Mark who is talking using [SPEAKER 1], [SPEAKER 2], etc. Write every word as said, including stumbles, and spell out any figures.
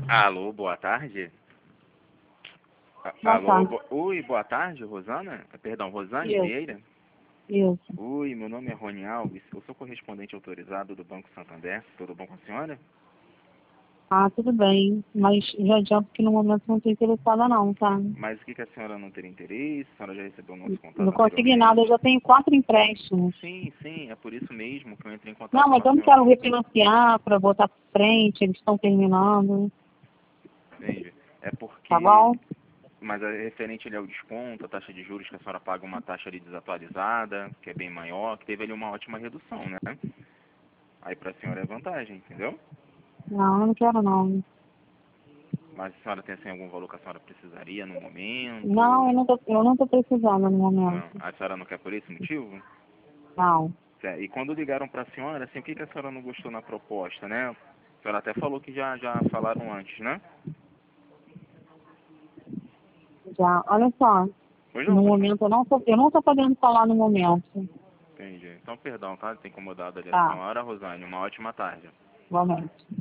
[SPEAKER 1] Alô, boa tarde. A-
[SPEAKER 2] Boa
[SPEAKER 1] Alô,
[SPEAKER 2] tarde.
[SPEAKER 1] bo... Oi, boa tarde, Rosana? Perdão, Rosane
[SPEAKER 2] Isso.
[SPEAKER 1] Vieira?
[SPEAKER 2] Isso.
[SPEAKER 1] Oi, meu nome é Rony Alves, eu sou correspondente autorizado do Banco Santander. Tudo bom com a senhora?
[SPEAKER 2] Ah, tudo bem. Mas já adianto que no momento não estou interessada não, tá?
[SPEAKER 1] Mas o que, que a senhora não teria interesse? A senhora já recebeu o nosso
[SPEAKER 2] Não
[SPEAKER 1] contato
[SPEAKER 2] consegui nada, eu
[SPEAKER 1] anteriormente?
[SPEAKER 2] já tenho quatro empréstimos.
[SPEAKER 1] Sim, sim, é por isso mesmo que eu entrei em contato
[SPEAKER 2] Não,
[SPEAKER 1] com
[SPEAKER 2] mas
[SPEAKER 1] a
[SPEAKER 2] eu não
[SPEAKER 1] senhora.
[SPEAKER 2] quero refinanciar para botar para frente, eles estão terminando,
[SPEAKER 1] Entende? É
[SPEAKER 2] tá
[SPEAKER 1] porque...
[SPEAKER 2] bom?
[SPEAKER 1] Mas é referente ali ao desconto, a taxa de juros que a senhora paga uma taxa ali desatualizada, que é bem maior, que teve ali uma ótima redução, né? Aí pra senhora é vantagem, entendeu?
[SPEAKER 2] Não, eu não quero não.
[SPEAKER 1] Mas a senhora tem assim algum valor que a senhora precisaria no
[SPEAKER 2] Não,
[SPEAKER 1] momento?
[SPEAKER 2] eu não tô, eu não tô precisando no
[SPEAKER 1] Não.
[SPEAKER 2] momento.
[SPEAKER 1] A senhora não quer por esse motivo?
[SPEAKER 2] Não.
[SPEAKER 1] É, e quando ligaram pra senhora, assim, o que, que a senhora não gostou na proposta, né? A senhora até falou que já, já falaram antes, né?
[SPEAKER 2] Já, olha só,
[SPEAKER 1] Pois não,
[SPEAKER 2] no
[SPEAKER 1] pode falar.
[SPEAKER 2] momento eu não tô, eu não tô podendo falar no momento.
[SPEAKER 1] Entendi. Então, perdão, tá? Ter incomodado ali a
[SPEAKER 2] Tá,
[SPEAKER 1] senhora, Rosane. Uma ótima tarde.
[SPEAKER 2] igualmente.